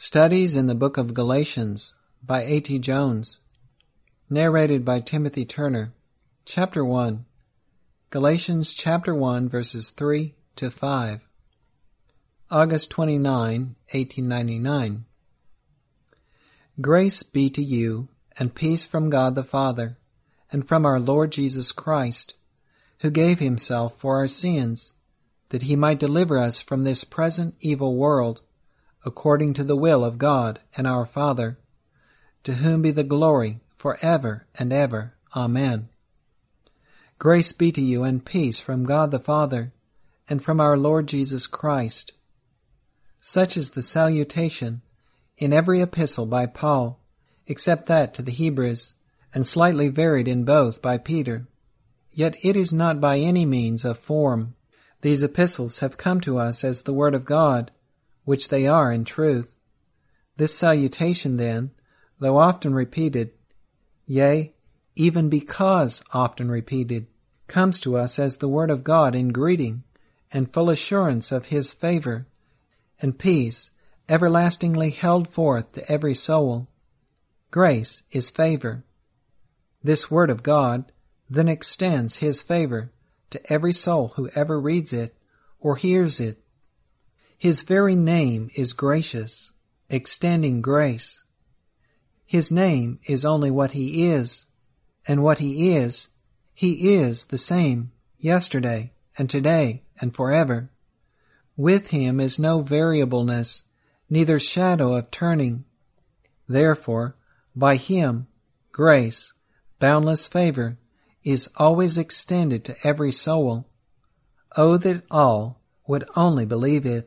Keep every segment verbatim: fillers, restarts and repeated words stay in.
Studies in the Book of Galatians by A T Jones. Narrated by Timothy Turner. Chapter one. Galatians chapter one, verses three to five. August twenty-ninth, eighteen ninety-nine. Grace be to you, and peace from God the Father, and from our Lord Jesus Christ, who gave himself for our sins, that he might deliver us from this present evil world, according to the will of God and our Father, to whom be the glory for ever and ever. Amen. Grace be to you and peace from God the Father and from our Lord Jesus Christ. Such is the salutation in every epistle by Paul, except that to the Hebrews, and slightly varied in both by Peter. Yet it is not by any means of form. These epistles have come to us as the Word of God, which they are in truth. This salutation, then, though often repeated, yea, even because often repeated, comes to us as the Word of God in greeting and full assurance of his favor and peace everlastingly held forth to every soul. Grace is favor. This Word of God then extends his favor to every soul who ever reads it or hears it. His very name is gracious, extending grace. His name is only what he is, and what he is, he is the same yesterday and today and forever. With him is no variableness, neither shadow of turning. Therefore, by him, grace, boundless favor, is always extended to every soul. Oh, that all would only believe it.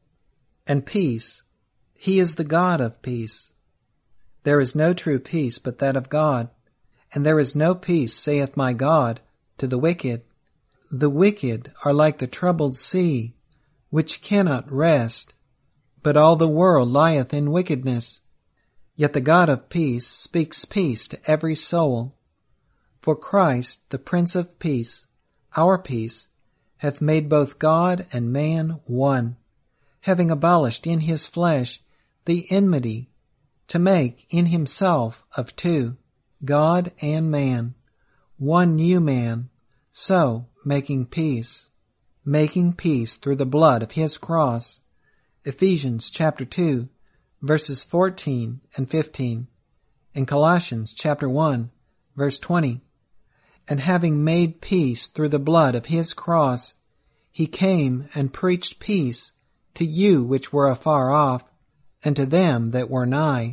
And peace, he is the God of peace. There is no true peace but that of God, and there is no peace, saith my God, to the wicked. The wicked are like the troubled sea, which cannot rest, but all the world lieth in wickedness. Yet the God of peace speaks peace to every soul. For Christ, the Prince of Peace, our peace, hath made both God and man one, having abolished in his flesh the enmity, to make in himself of two, God and man, one new man, so making peace, making peace through the blood of his cross. Ephesians chapter two, verses fourteen and fifteen, and Colossians chapter one, verse twenty. And having made peace through the blood of his cross, he came and preached peace to you which were afar off, and to them that were nigh.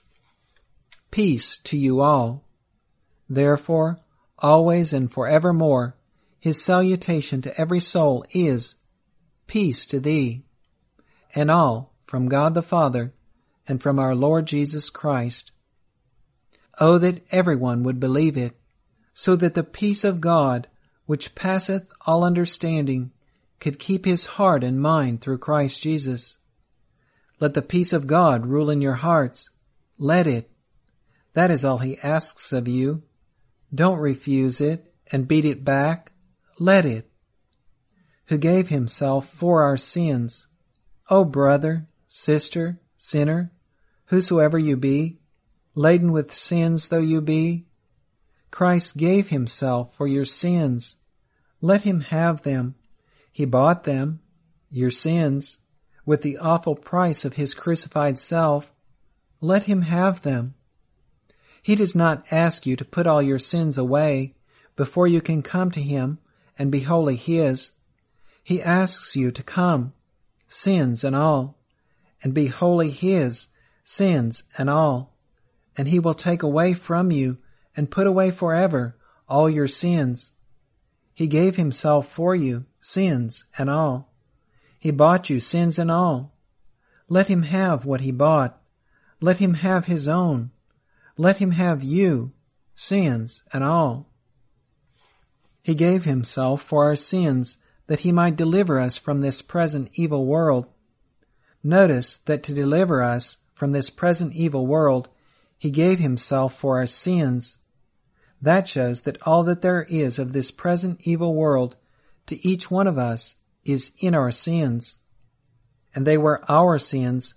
Peace to you all. Therefore, always and forevermore, his salutation to every soul is, Peace to thee, and all from God the Father, and from our Lord Jesus Christ. Oh, that everyone would believe it, so that the peace of God, which passeth all understanding, could keep his heart and mind through Christ Jesus. Let the peace of God rule in your hearts. Let it. That is all he asks of you. Don't refuse it and beat it back. Let it. Who gave himself for our sins. O brother, sister, sinner, whosoever you be, laden with sins though you be, Christ gave himself for your sins. Let him have them. He bought them, your sins, with the awful price of his crucified self. Let him have them. He does not ask you to put all your sins away before you can come to him and be wholly his. He asks you to come, sins and all, and be wholly his, sins and all, and he will take away from you and put away forever all your sins. He gave himself for you, sins and all. He bought you, sins and all. Let him have what he bought. Let him have his own. Let him have you, sins and all. He gave himself for our sins, that he might deliver us from this present evil world. Notice that to deliver us from this present evil world, he gave himself for our sins. That shows that all that there is of this present evil world to each one of us is in our sins. And they were our sins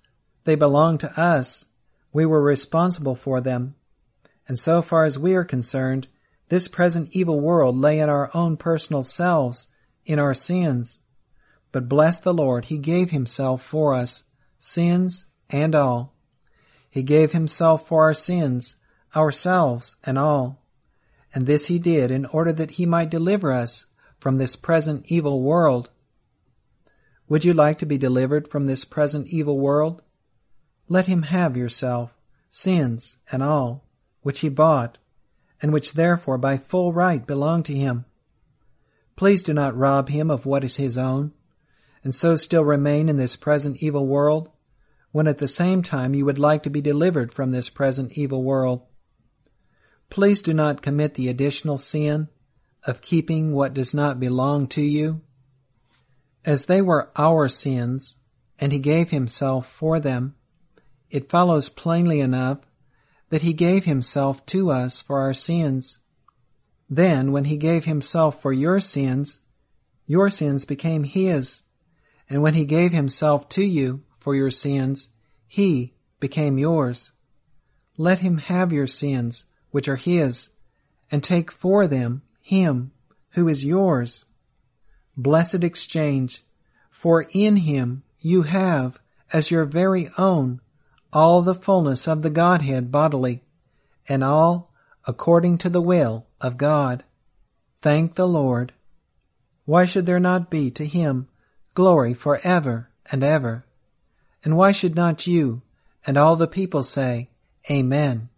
They belong to us. We were responsible for them. And so far as we are concerned, this present evil world lay in our own personal selves, in our sins. But bless the Lord, He gave Himself for us, sins and all. He gave Himself for our sins, ourselves and all. And this He did in order that He might deliver us from this present evil world. Would you like to be delivered from this present evil world? Let Him have yourself, sins and all, which He bought, and which therefore by full right belong to Him. Please do not rob Him of what is His own, and so still remain in this present evil world, when at the same time you would like to be delivered from this present evil world. Please do not commit the additional sin of keeping what does not belong to you. As they were our sins, and He gave Himself for them, it follows plainly enough that He gave Himself to us for our sins. Then, when He gave Himself for your sins, your sins became His. And when He gave Himself to you for your sins, He became yours. Let Him have your sins, which are His, and take for them Him, who is yours. Blessed exchange, for in Him you have, as your very own, all the fullness of the Godhead bodily, and all according to the will of God. Thank the Lord. Why should there not be to Him glory forever and ever? And why should not you and all the people say, Amen?